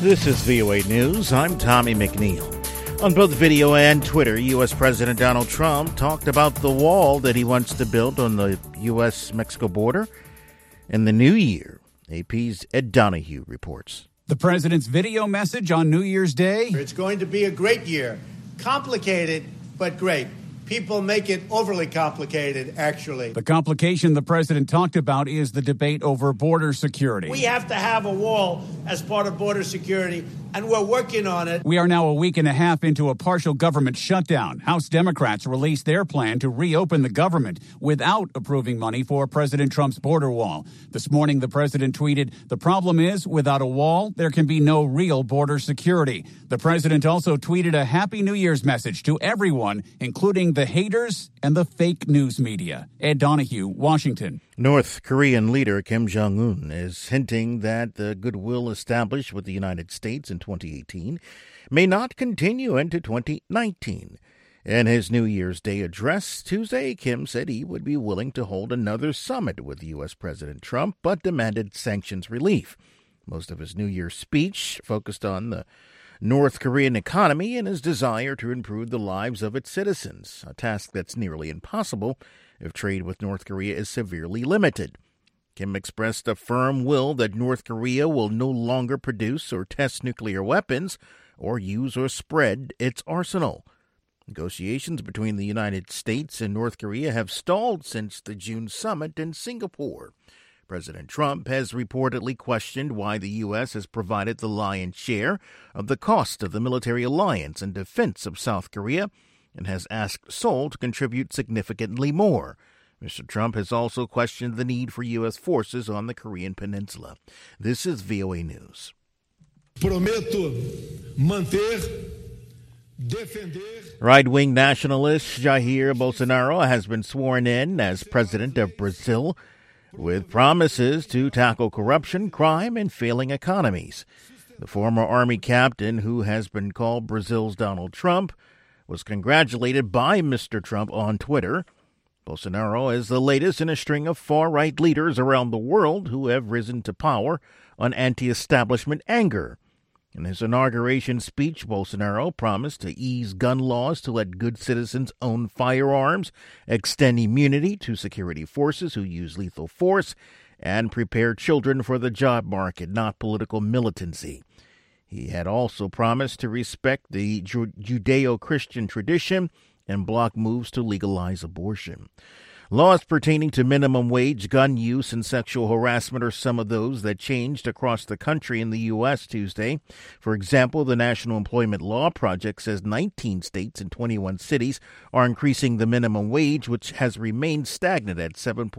This is VOA News. I'm Tommy McNeil. On both video and Twitter, U.S. President Donald Trump talked about the wall that he wants to build on the U.S.-Mexico border in the new year. AP's Ed Donahue reports. The president's video message on New Year's Day. It's going to be a great year. Complicated, but great. People make it overly complicated, actually. The complication the president talked about is the debate over border security. We have to have a wall as part of border security, and we're working on it. We are now a week and a half into a partial government shutdown. House Democrats released their plan to reopen the government without approving money for President Trump's border wall. This morning, the president tweeted, "The problem is, without a wall, there can be no real border security." The president also tweeted a Happy New Year's message to everyone, including the haters and the fake news media. Ed Donahue, Washington. North Korean leader Kim Jong-un is hinting that the goodwill established with the United States in 2018 may not continue into 2019. In his New Year's Day address Tuesday, Kim said he would be willing to hold another summit with U.S. President Trump, but demanded sanctions relief. Most of his New Year's speech focused on the North Korean economy and his desire to improve the lives of its citizens, a task that's nearly impossible if trade with North Korea is severely limited. Kim expressed a firm will that North Korea will no longer produce or test nuclear weapons or use or spread its arsenal. Negotiations between the United States and North Korea have stalled since the June summit in Singapore. President Trump has reportedly questioned why the U.S. has provided the lion's share of the cost of the military alliance and defense of South Korea and has asked Seoul to contribute significantly more. Mr. Trump has also questioned the need for U.S. forces on the Korean peninsula. This is VOA News. Prometo manter, defender. Right-wing nationalist Jair Bolsonaro has been sworn in as president of Brazil, with promises to tackle corruption, crime, and failing economies. The former army captain, who has been called Brazil's Donald Trump, was congratulated by Mr. Trump on Twitter. Bolsonaro is the latest in a string of far-right leaders around the world who have risen to power on anti-establishment anger. In his inauguration speech, Bolsonaro promised to ease gun laws to let good citizens own firearms, extend immunity to security forces who use lethal force, and prepare children for the job market, not political militancy. He had also promised to respect the Judeo-Christian tradition and block moves to legalize abortion. Laws pertaining to minimum wage, gun use, and sexual harassment are some of those that changed across the country in the U.S. Tuesday. For example, the National Employment Law Project says 19 states and 21 cities are increasing the minimum wage, which has remained stagnant at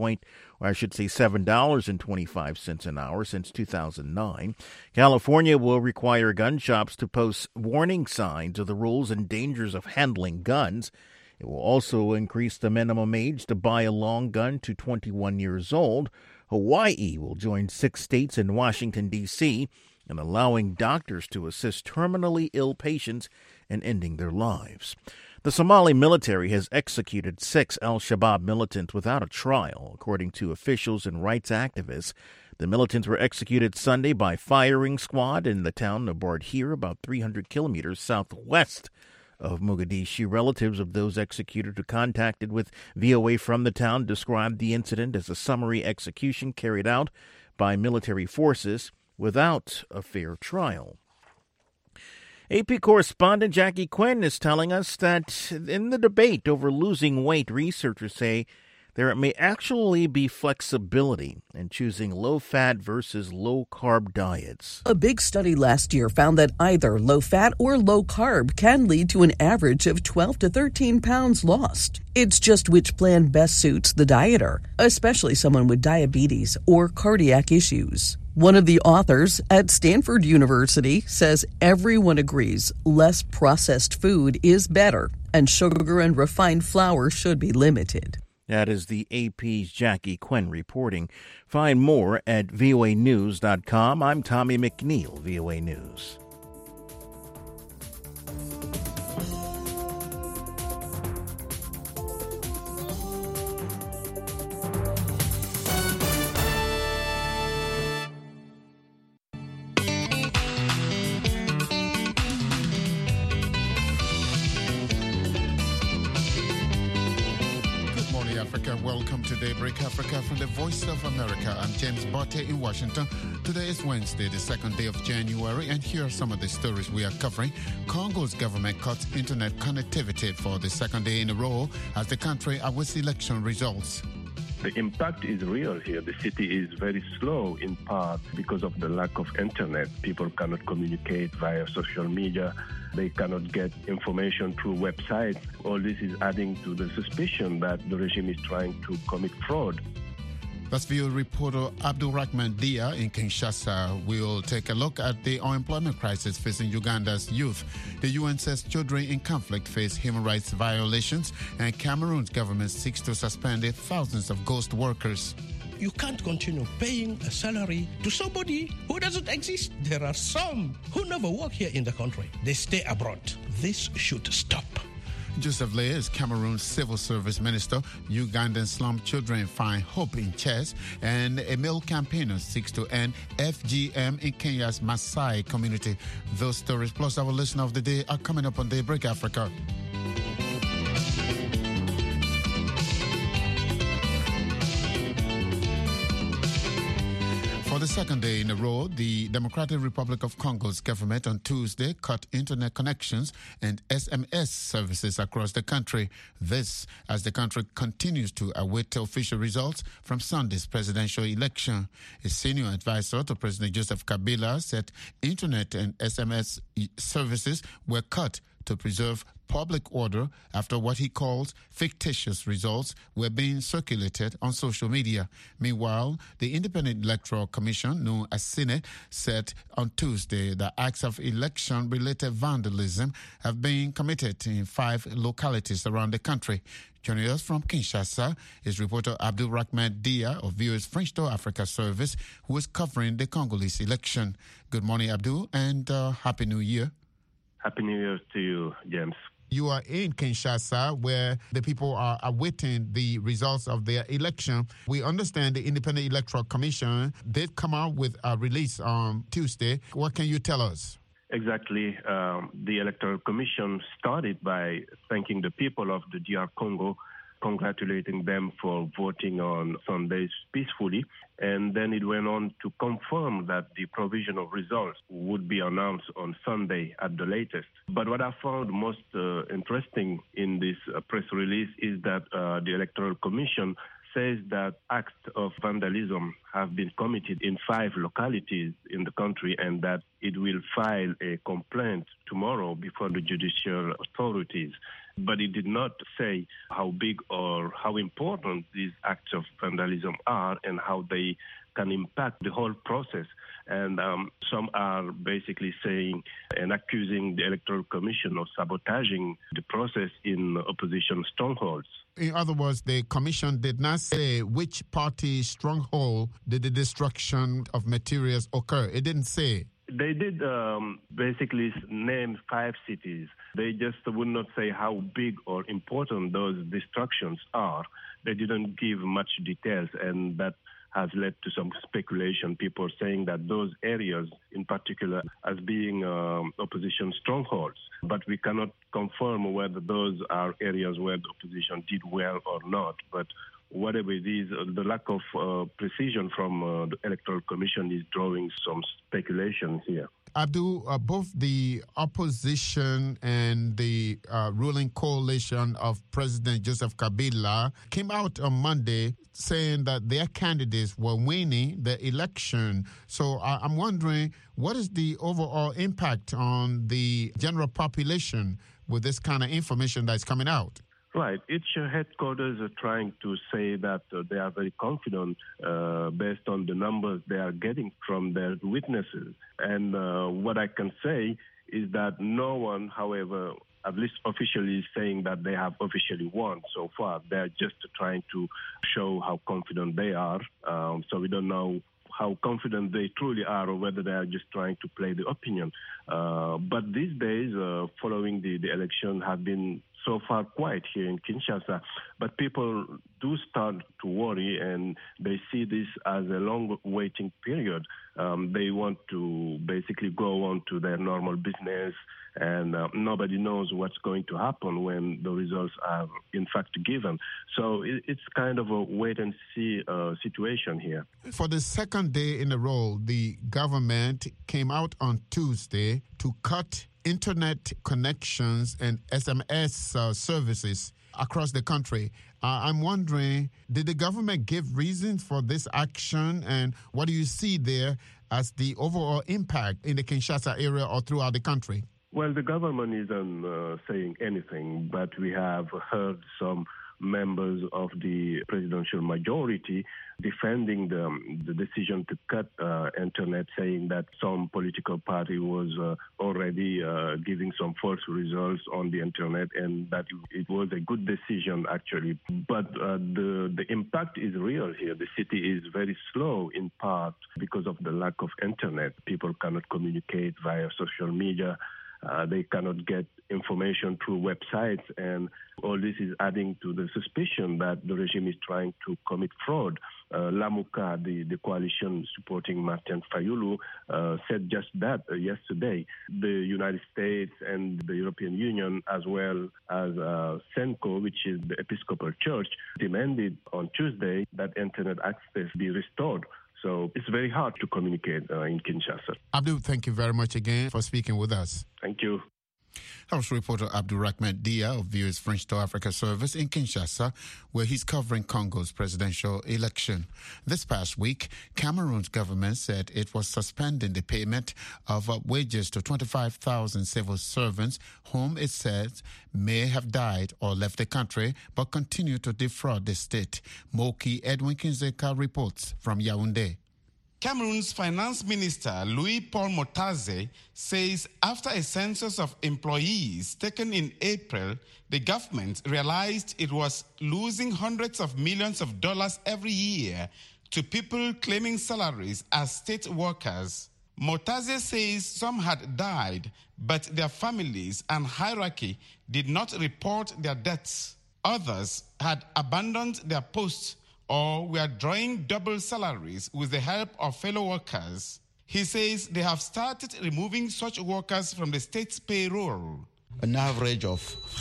$7.25 an hour since 2009. California will require gun shops to post warning signs of the rules and dangers of handling guns. It will also increase the minimum age to buy a long gun to 21 years old. Hawaii will join 6 states and Washington, D.C., in allowing doctors to assist terminally ill patients in ending their lives. The Somali military has executed 6 al-Shabaab militants without a trial, according to officials and rights activists. The militants were executed Sunday by firing squad in the town of Bardhir, about 300 kilometers southwest of Mogadishu. Relatives of those executed who contacted with VOA from the town described the incident as a summary execution carried out by military forces without a fair trial. AP correspondent Jackie Quinn is telling us that in the debate over losing weight, researchers say there may actually be flexibility in choosing low-fat versus low-carb diets. A big study last year found that either low-fat or low-carb can lead to an average of 12 to 13 pounds lost. It's just which plan best suits the dieter, especially someone with diabetes or cardiac issues. One of the authors at Stanford University says everyone agrees less processed food is better, and sugar and refined flour should be limited. That is the AP's Jackie Quinn reporting. Find more at voanews.com. I'm Tommy McNeil, VOA News. Daybreak Africa from the Voice of America. I'm James Botte in Washington. Today is Wednesday, the second day of January, and here are some of the stories we are covering. Congo's government cuts internet connectivity for the second day in a row as the country awaits election results. The impact is real here. The city is very slow in part because of the lack of internet. People cannot communicate via social media. They cannot get information through websites. All this is adding to the suspicion that the regime is trying to commit fraud. That's VOA reporter Abdulrahman Dia in Kinshasa. We'll take a look at the unemployment crisis facing Uganda's youth. The UN says children in conflict face human rights violations, and Cameroon's government seeks to suspend thousands of ghost workers. You can't continue paying a salary to somebody who doesn't exist. There are some who never work here in the country. They stay abroad. This should stop. Joseph Lay is Cameroon's civil service minister. Ugandan slum children find hope in chess, and a male campaigner seeks to end FGM in Kenya's Maasai community. Those stories plus our listener of the day are coming up on Daybreak Africa. For the second day in a row, the Democratic Republic of Congo's government on Tuesday cut internet connections and SMS services across the country. This as the country continues to await official results from Sunday's presidential election. A senior advisor to President Joseph Kabila said internet and SMS services were cut to preserve public order after what he calls fictitious results were being circulated on social media. Meanwhile, the Independent Electoral Commission, known as CINE, said on Tuesday that acts of election-related vandalism have been committed in 5 localities around the country. Joining us from Kinshasa is reporter Abdulrahman Dia of VOA's French to Africa service, who is covering the Congolese election. Good morning, Abdul, and Happy New Year. Happy New Year to you, James. You are in Kinshasa, where the people are awaiting the results of their election. We understand the Independent Electoral Commission did come out with a release on Tuesday. What can you tell us? Exactly. The Electoral Commission started by thanking the people of the DR Congo, congratulating them for voting on Sundays peacefully. And then it went on to confirm that the provisional results would be announced on Sunday at the latest. But what I found most interesting in this press release is that the Electoral Commission says that acts of vandalism have been committed in 5 localities in the country and that it will file a complaint tomorrow before the judicial authorities. But it did not say how big or how important these acts of vandalism are and how they can impact the whole process. And some are basically saying and accusing the Electoral Commission of sabotaging the process in opposition strongholds. In other words, the commission did not say which party's stronghold did the destruction of materials occur. It didn't say. They did basically name 5 cities. They just would not say how big or important those destructions are. They didn't give much details, and that has led to some speculation, people saying that those areas in particular as being opposition strongholds. But we cannot confirm whether those are areas where the opposition did well or not. But whatever it is, the lack of precision from the Electoral Commission is drawing some speculation here. Abdul, both the opposition and the ruling coalition of President Joseph Kabila came out on Monday saying that their candidates were winning the election. So I'm wondering, what is the overall impact on the general population with this kind of information that's coming out? Right. Each headquarters are trying to say that they are very confident based on the numbers they are getting from their witnesses. And what I can say is that no one, however, at least officially is saying that they have officially won so far. They're just trying to show how confident they are. So we don't know how confident they truly are or whether they are just trying to play the opinion. But these days, following the election, have been so far quiet here in Kinshasa. But people do start to worry, and they see this as a long waiting period. They want to basically go on to their normal business, and nobody knows what's going to happen when the results are in fact given. So it's kind of a wait-and-see situation here. For the second day in a row, the government came out on Tuesday to cut internet connections and SMS services across the country. I'm wondering, did the government give reasons for this action, and what do you see there as the overall impact in the Kinshasa area or throughout the country? Well, the government isn't saying anything, but we have heard some members of the presidential majority defending the decision to cut internet, saying that some political party was already giving some false results on the internet, and that it was a good decision actually. But the impact is real here. The city is very slow in part because of the lack of internet. People cannot communicate via social media. They cannot get information through websites, and all this is adding to the suspicion that the regime is trying to commit fraud. Lamuka, the coalition supporting Martin Fayulu, said just that yesterday. The United States and the European Union, as well as SENCO, which is the Episcopal Church, demanded on Tuesday that internet access be restored. So it's very hard to communicate in Kinshasa. Abdul, thank you very much again for speaking with us. Thank you. House reporter Abdulrahman Dia of VOA's French to Africa service in Kinshasa, where he's covering Congo's presidential election. This past week, Cameroon's government said it was suspending the payment of wages to 25,000 civil servants whom it says may have died or left the country but continue to defraud the state. Moki Edwin Kinzeka reports from Yaoundé. Cameroon's finance minister, Louis-Paul Motaze, says after a census of employees taken in April, the government realized it was losing hundreds of millions of dollars every year to people claiming salaries as state workers. Motaze says some had died, but their families and hierarchy did not report their deaths. Others had abandoned their posts or were drawing double salaries with the help of fellow workers. He says they have started removing such workers from the state's payroll. An average of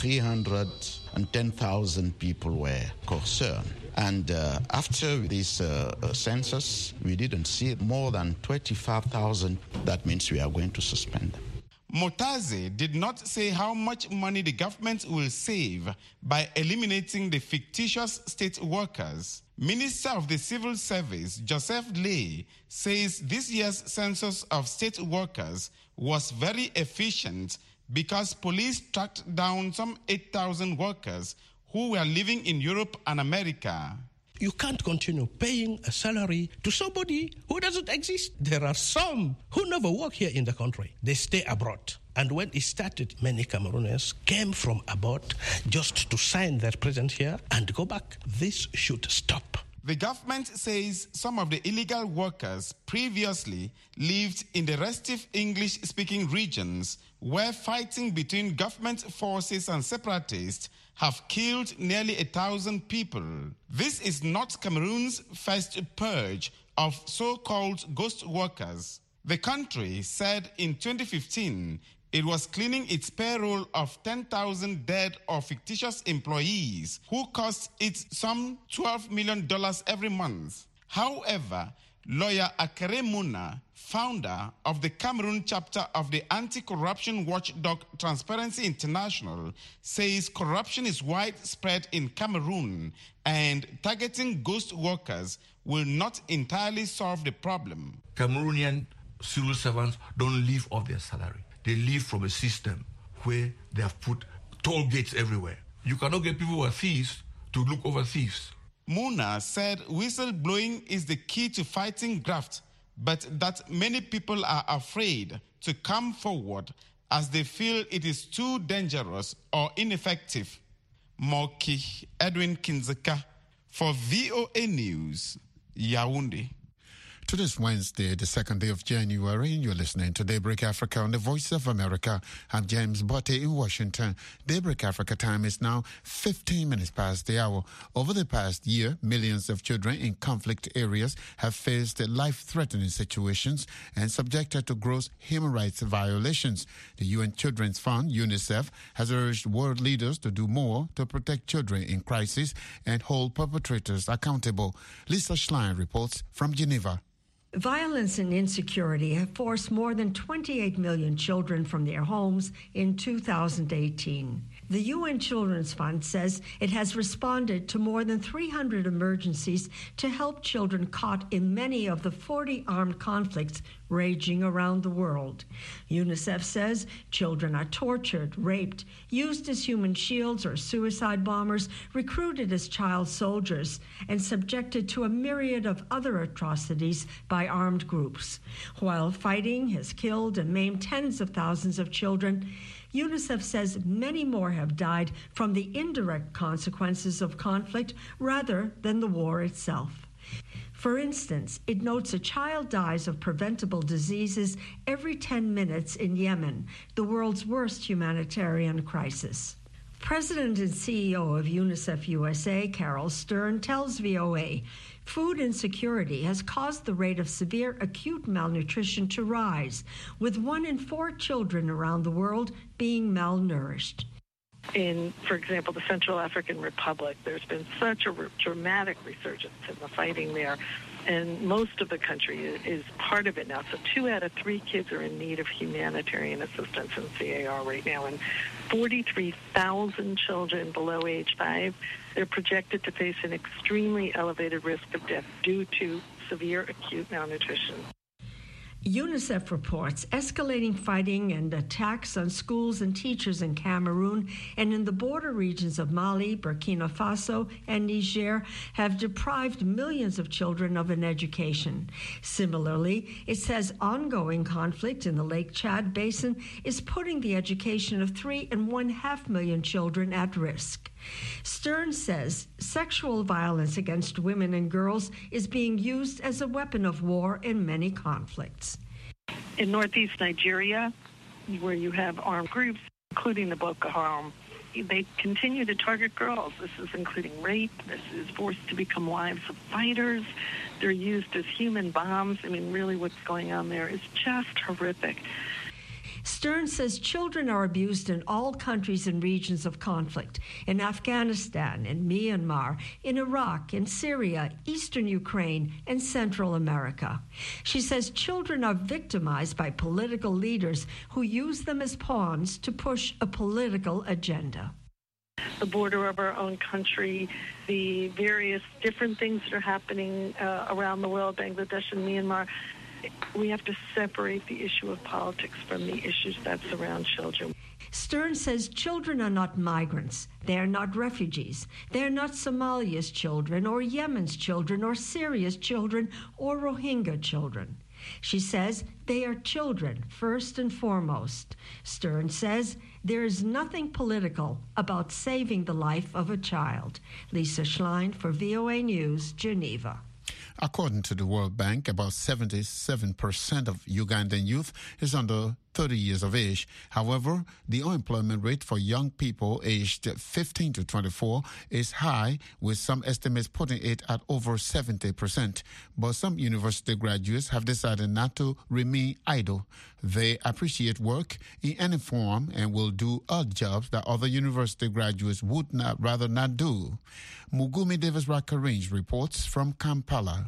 310,000 people were concerned. And after this census, we didn't see more than 25,000. That means we are going to suspend them. Motaze did not say how much money the government will save by eliminating the fictitious state workers. Minister of the Civil Service, Joseph Lay, says this year's census of state workers was very efficient because police tracked down some 8,000 workers who were living in Europe and America. You can't continue paying a salary to somebody who doesn't exist. There are some who never work here in the country. They stay abroad. And when it started, many Cameroonians came from abroad just to sign their presence here and go back. This should stop. The government says some of the illegal workers previously lived in the restive English-speaking regions where fighting between government forces and separatists have killed nearly 1,000 people. This is not Cameroon's first purge of so-called ghost workers. The country said in 2015 it was cleaning its payroll of 10,000 dead or fictitious employees who cost it some $12 million every month. However, lawyer Akere Muna, founder of the Cameroon chapter of the anti-corruption watchdog Transparency International, says corruption is widespread in Cameroon and targeting ghost workers will not entirely solve the problem. Cameroonian civil servants don't live off their salary. They live from a system where they have put toll gates everywhere. You cannot get people who are thieves to look over thieves. Muna said whistleblowing is the key to fighting graft, but that many people are afraid to come forward as they feel it is too dangerous or ineffective. Moki Edwin Kinzeka for VOA News, Yaoundé. To this Wednesday, the 2nd day of January, you're listening to Daybreak Africa on the Voice of America. I'm James Botte in Washington. Daybreak Africa time is now 15 minutes past the hour. Over the past year, millions of children in conflict areas have faced life-threatening situations and subjected to gross human rights violations. The UN Children's Fund, UNICEF, has urged world leaders to do more to protect children in crisis and hold perpetrators accountable. Lisa Schlein reports from Geneva. Violence and insecurity have forced more than 28 million children from their homes in 2018. The UN Children's Fund says it has responded to more than 300 emergencies to help children caught in many of the 40 armed conflicts raging around the world. UNICEF says children are tortured, raped, used as human shields or suicide bombers, recruited as child soldiers, and subjected to a myriad of other atrocities by armed groups. While fighting has killed and maimed tens of thousands of children, UNICEF says many more have died from the indirect consequences of conflict rather than the war itself. For instance, it notes a child dies of preventable diseases every 10 minutes in Yemen, the world's worst humanitarian crisis. President and CEO of UNICEF USA, Carol Stern, tells VOA, food insecurity has caused the rate of severe acute malnutrition to rise, with 1 in 4 children around the world being malnourished. In, for example, the Central African Republic, there's been such a dramatic resurgence in the fighting there, and most of the country is part of it now. So 2 out of 3 kids are in need of humanitarian assistance in CAR right now, and 43,000 children below age 5, they're projected to face an extremely elevated risk of death due to severe acute malnutrition. UNICEF reports escalating fighting and attacks on schools and teachers in Cameroon and in the border regions of Mali, Burkina Faso, and Niger have deprived millions of children of an education. Similarly, it says ongoing conflict in the Lake Chad Basin is putting the education of 3.5 million children at risk. Stern says sexual violence against women and girls is being used as a weapon of war in many conflicts. In northeast Nigeria, where you have armed groups, including the Boko Haram, they continue to target girls. This is including rape. This is forced to become wives of fighters. They're used as human bombs. I mean, really what's going on there is just horrific. Stern says children are abused in all countries and regions of conflict, in Afghanistan, in Myanmar, in Iraq, in Syria, eastern Ukraine, and Central America. She says children are victimized by political leaders who use them as pawns to push a political agenda. The border of our own country, the various different things that are happening around the world, Bangladesh and Myanmar, we have to separate the issue of politics from the issues that surround children. Stern says children are not migrants. They are not refugees. They are not Somalia's children or Yemen's children or Syria's children or Rohingya children. She says they are children first and foremost. Stern says there is nothing political about saving the life of a child. Lisa Schlein for VOA News, Geneva. According to the World Bank, about 77% of Ugandan youth is under 30 years of age. However, the unemployment rate for young people aged 15 to 24 is high, with some estimates putting it at over 70%. But some university graduates have decided not to remain idle. They appreciate work in any form and will do odd jobs that other university graduates would rather not do. Mugumi Davis-Rakarange reports from Kampala.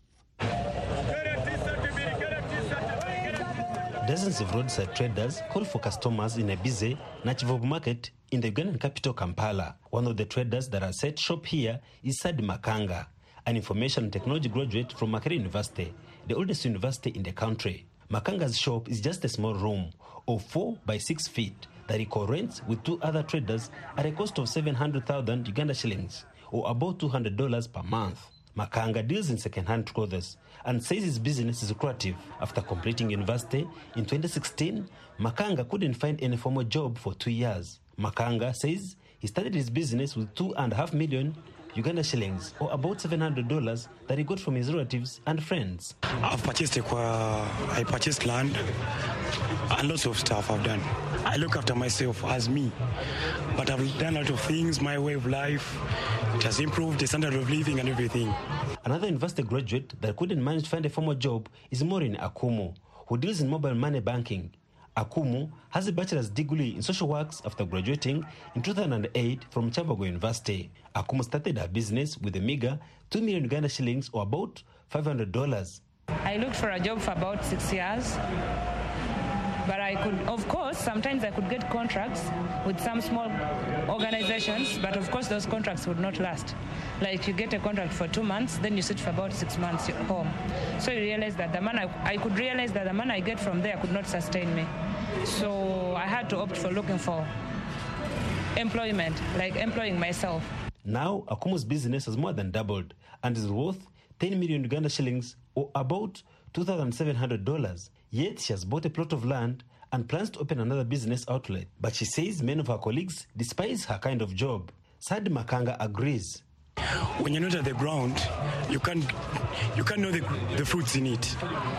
Dozens of roadside traders call for customers in a busy Nachivobu market in the Ugandan capital, Kampala. One of the traders that has set shop here is Sadi Makanga, an information technology graduate from Makerere University, the oldest university in the country. Makanga's shop is just a small room of 4 by 6 feet that he co-rents with 2 other traders at a cost of 700,000 Uganda shillings, or about $200 per month. Makanga deals in second-hand clothes and says his business is lucrative. After completing university in 2016, Makanga couldn't find any formal job for 2 years. Makanga says he started his business with $2.5 million Uganda shillings, or about $700 that he got from his relatives and friends. I purchased land and lots of stuff I've done. I look after myself as me, but I've done a lot of things, my way of life. It has improved the standard of living and everything. Another university graduate that couldn't manage to find a formal job is Maureen Akumu, who deals in mobile money banking. Akumu has a bachelor's degree in social works after graduating in 2008 from Chambago University. Akumu started her business with a meager 2 million Uganda shillings, or about $500. I looked for a job for about 6 years. But I could, of course, sometimes I could get contracts with some small organizations, but of course those contracts would not last. Like you get a contract for 2 months, then you sit for about 6 months at home. So you realize that I could realize that the money I get from there could not sustain me. So I had to opt for looking for employment, like employing myself. Now, Akumu's business has more than doubled and is worth 10 million Uganda shillings, or about $2,700. Yet she has bought a plot of land and plans to open another business outlet. But she says many of her colleagues despise her kind of job. Sadi Makanga agrees. When you're not at the ground, you can't know the fruits in it.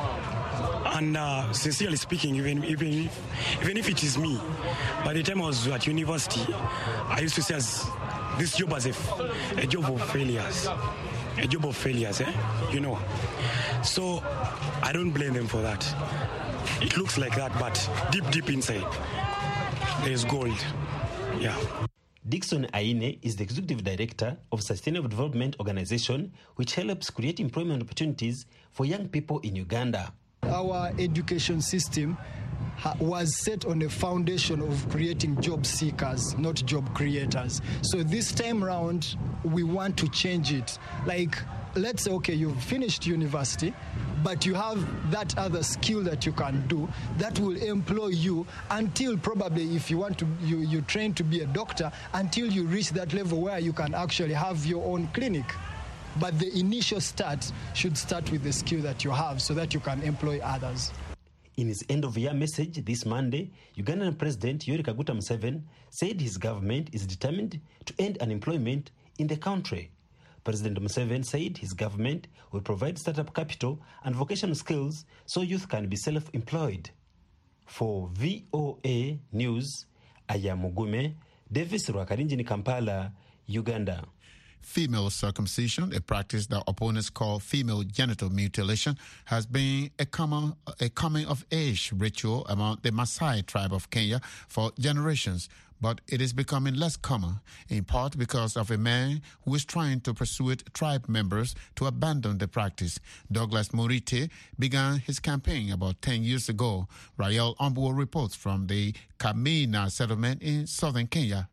And sincerely speaking, even if it is me, by the time I was at university, I used to say this job as a job of failures. A job of failures, you know. So I don't blame them for that. It looks like that, but deep inside, there is gold. Yeah. Dixon Aine is the executive director of Sustainable Development Organization, which helps create employment opportunities for young people in Uganda. Our education system was set on a foundation of creating job seekers, not job creators. So this time around, we want to change it. Like, let's say, okay, you've finished university, but you have that other skill that you can do that will employ you until probably, if you want to, you train to be a doctor, until you reach that level where you can actually have your own clinic. But the initial start should start with the skill that you have so that you can employ others. In his end-of-year message this Monday, Ugandan President Yoweri Kaguta Museveni said his government is determined to end unemployment in the country. President Museveni said his government will provide startup capital and vocational skills so youth can be self-employed. For VOA News, Ayamugume, Davis Rwakarinjini, Kampala, Uganda. Female circumcision, a practice that opponents call female genital mutilation, has been a coming-of-age ritual among the Maasai tribe of Kenya for generations, but it is becoming less common, in part because of a man who is trying to persuade tribe members to abandon the practice. Douglas Murite began his campaign about 10 years ago. Rael Ombuo reports from the Kamina settlement in southern Kenya.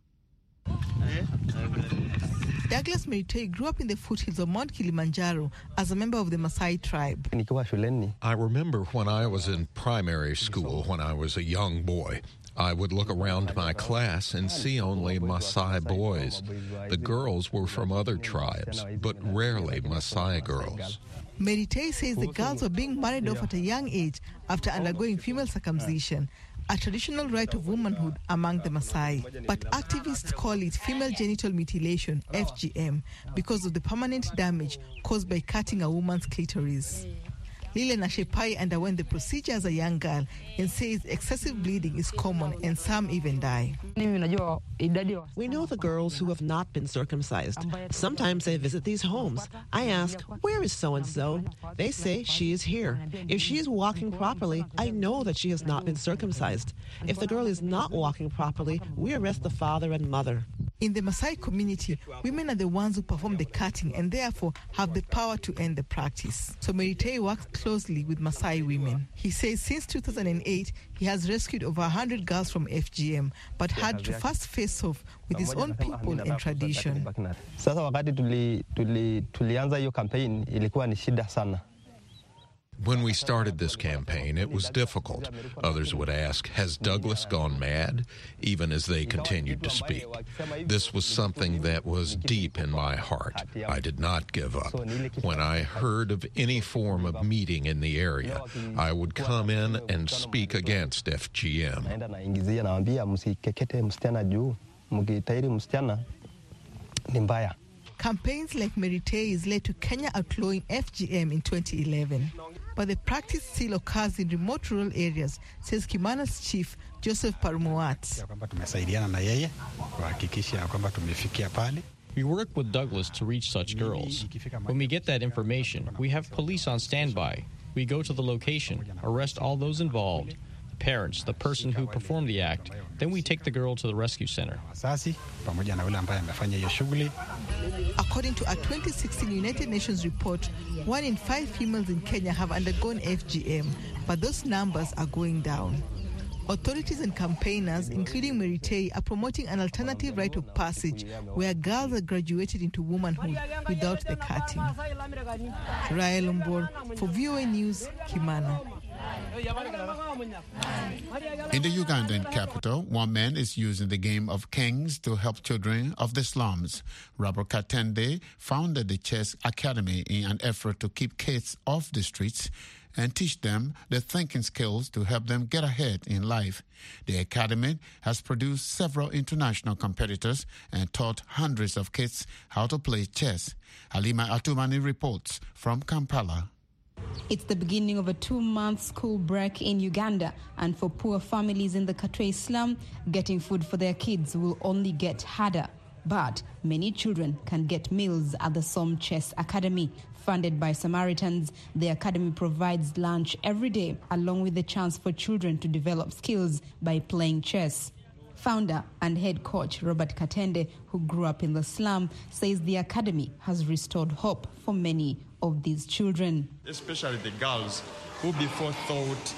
Douglas Merite grew up in the foothills of Mount Kilimanjaro as a member of the Maasai tribe. I remember when I was in primary school, when I was a young boy, I would look around my class and see only Maasai boys. The girls were from other tribes, but rarely Maasai girls. Merite says the girls were being married off at a young age after undergoing female circumcision, a traditional rite of womanhood among the Maasai. But activists call it female genital mutilation, FGM, because of the permanent damage caused by cutting a woman's clitoris. Lilian Ashepai underwent the procedure as a young girl and says excessive bleeding is common and some even die. We know the girls who have not been circumcised. Sometimes they visit these homes. I ask, where is so-and-so? They say she is here. If she is walking properly, I know that she has not been circumcised. If the girl is not walking properly, we arrest the father and mother. In the Maasai community, women are the ones who perform the cutting and therefore have the power to end the practice. So Merite works closely with Maasai women. He says since 2008, he has rescued over 100 girls from FGM, but had to first face off with his own people and tradition. Sasa wakati tulianza hiyo campaign ilikuwa ni shida sana. When we started this campaign, it was difficult. Others would ask, has Douglas gone mad? Even as they continued to speak. This was something that was deep in my heart. I did not give up. When I heard of any form of meeting in the area, I would come in and speak against FGM. Campaigns like Meritay's led to Kenya outlawing FGM in 2011. But the practice still occurs in remote rural areas, says Kimana's chief, Joseph Parumuat. We work with Douglas to reach such girls. When we get that information, we have police on standby. We go to the location, arrest all those involved, the parents, the person who performed the act. Then we take the girl to the rescue center. According to a 2016 United Nations report, 1 in 5 females in Kenya have undergone FGM, but those numbers are going down. Authorities and campaigners, including Meritay, are promoting an alternative rite of passage where girls are graduated into womanhood without the cutting. Rael Umbor for VOA News, Kimana. In the Ugandan capital, one man is using the game of kings to help children of the slums. Robert Katende founded the Chess Academy in an effort to keep kids off the streets and teach them the thinking skills to help them get ahead in life. The academy has produced several international competitors and taught hundreds of kids how to play chess. Halima Atumani reports from Kampala. It's the beginning of a 2-month school break in Uganda, and for poor families in the Katwe slum, getting food for their kids will only get harder. But many children can get meals at the Som Chess Academy. Funded by Samaritans, the academy provides lunch every day, along with the chance for children to develop skills by playing chess. Founder and head coach Robert Katende, who grew up in the slum, says the academy has restored hope for many of these children. Especially the girls who before thought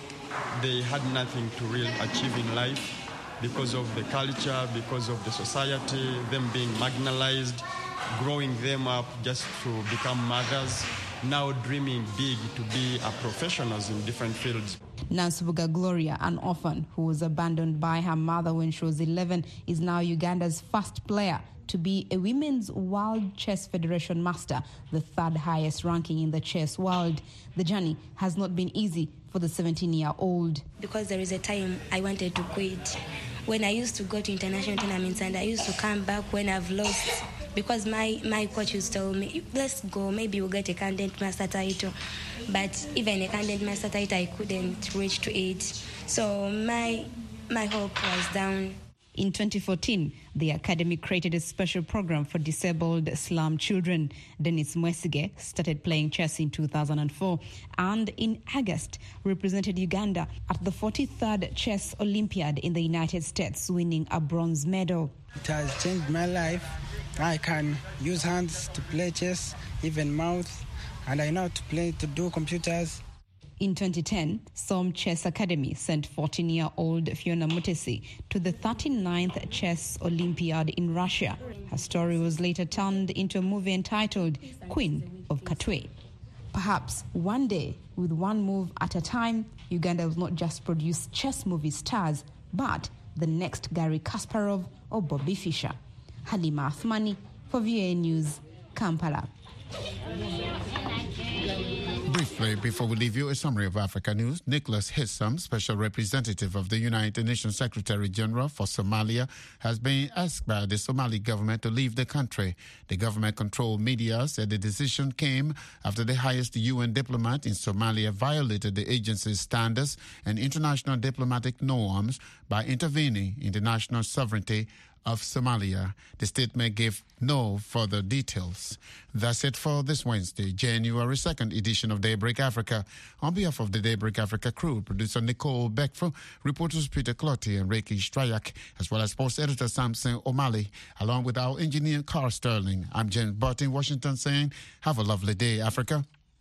they had nothing to really achieve in life because of the culture, because of the society, them being marginalized, growing them up just to become mothers, now dreaming big to be professionals in different fields. Nansubuga Gloria, an orphan who was abandoned by her mother when she was 11, is now Uganda's first player to be a Women's World Chess Federation Master, the third highest ranking in the chess world. The journey has not been easy for the 17-year-old. Because there is a time I wanted to quit. When I used to go to international tournaments and I used to come back when I've lost, because my coach used to tell me, let's go, maybe we'll get a candidate master title. But even a candidate master title, I couldn't reach to it. So my hope was down. In 2014, the academy created a special program for disabled slum children. Dennis Mwesige started playing chess in 2004 and in August represented Uganda at the 43rd Chess Olympiad in the United States, winning a bronze medal. It has changed my life. I can use hands to play chess, even mouth, and I know how to do computers. In 2010, Som Chess Academy sent 14-year-old Fiona Mutesi to the 39th Chess Olympiad in Russia. Her story was later turned into a movie entitled Queen of Katwe. Perhaps one day, with one move at a time, Uganda will not just produce chess movie stars, but the next Garry Kasparov or Bobby Fischer. Halima Athmani for VOA News, Kampala. Briefly, before we leave you, a summary of Africa news. Nicholas Haysom, Special Representative of the United Nations Secretary General for Somalia, has been asked by the Somali government to leave the country. The government-controlled media said the decision came after the highest UN diplomat in Somalia violated the agency's standards and international diplomatic norms by intervening in the national sovereignty of Somalia. The statement gave no further details. That's it for this Wednesday, January 2nd edition of Daybreak Africa. On behalf of the Daybreak Africa crew, producer Nicole Beckford, reporters Peter Clotti and Reiki Strayak, as well as sports editor Samson O'Malley, along with our engineer Carl Sterling. I'm James Butt in Washington saying, have a lovely day, Africa.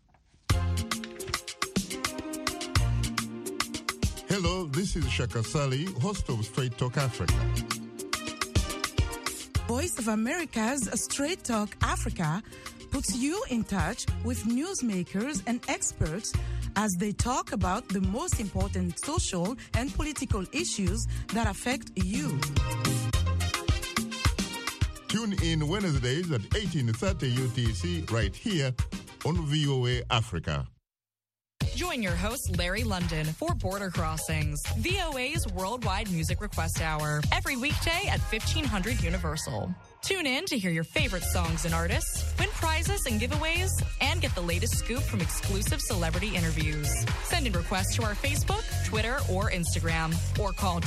Hello, this is Shaka Sali, host of Straight Talk Africa. Voice of America's Straight Talk Africa puts you in touch with newsmakers and experts as they talk about the most important social and political issues that affect you. Tune in Wednesdays at 18:30 UTC right here on VOA Africa. Join your host, Larry London, for Border Crossings, VOA's worldwide music request hour, every weekday at 1500 Universal. Tune in to hear your favorite songs and artists, win prizes and giveaways, and get the latest scoop from exclusive celebrity interviews. Send in requests to our Facebook, Twitter, or Instagram, or call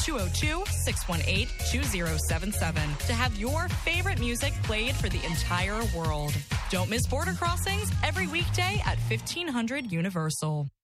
202-618-2077 to have your favorite music played for the entire world. Don't miss Border Crossings every weekday at 1500 Universal.